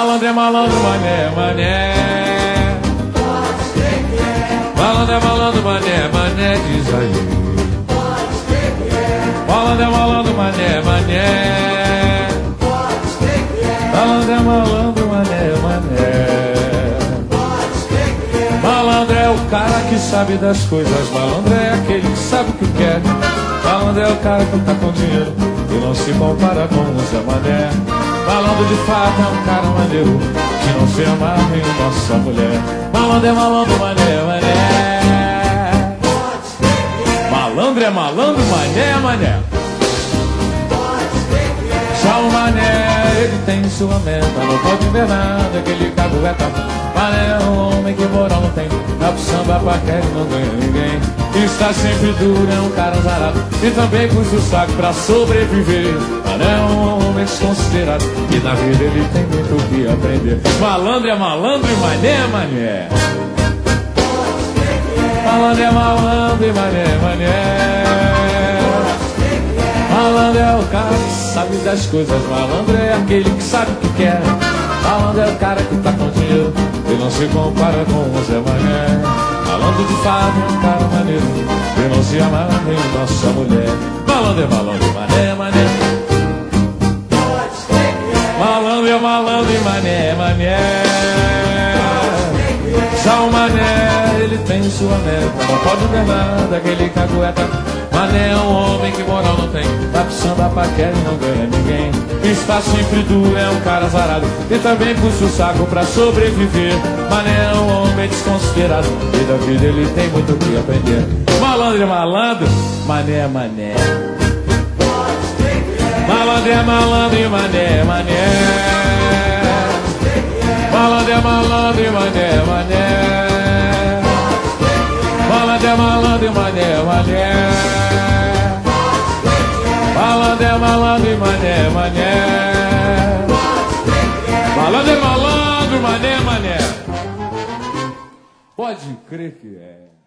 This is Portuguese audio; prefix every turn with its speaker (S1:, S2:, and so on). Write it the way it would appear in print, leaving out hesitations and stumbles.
S1: Malandro é malandro, mané, mané. Malandro é malandro, mané, mané, diz aí. Malandro é malandro, mané, mané. Malandro é malandro, mané, mané. Malandro é o cara que sabe das coisas. Malandro é aquele que sabe o que quer. Malandro é o cara que tá com dinheiro e não se compara com o Zé Mané. Malandro de fato é um cara maneiro que não se amarra em nossa mulher. Malandro é malandro, mané, mané. Malandro é malandro, mané, mané. Já o mané, ele tem sua meta, não pode ver nada que ele cagueta. Mané é um homem que moral não tem, dá pro samba pra quer e não ganha ninguém. Está sempre duro, é um cara zarado e também puxa o saco pra sobreviver. Mané é um homem desconsiderado e na vida ele tem muito o que aprender. Malandro é malandro e mané é mané. Malandro é malandro e mané é mané. Malandro é o cara que sabe das coisas. Malandro é aquele que sabe o que quer. Malandro é o cara que tá com dinheiro e não se compara com o Zé Mané. Malandro de fato é um cara maneiro e não se amarra em nossa mulher. Malandro é malandro, mané, mané. Malandro é malandro e mané, mané. Já o mané, ele tem sua meta, não pode ver nada que ele cagueta. Mané é um homem que moral não tem, dá pro samba pra quer e não ganha ninguém. Está sempre duro, é um cara zarado e também puxa o saco pra sobreviver. Mané é um homem desconsiderado e da vida ele tem muito o que aprender. Malandro é malandro, mané é mané. Malandro é malandro e mané é mané. Malandro é malandro e mané é mané. Malandro é malandro e mané é mané. Malandro é malandro e mané, mané. Malandro é malandro, mané, mané. Pode crer que é.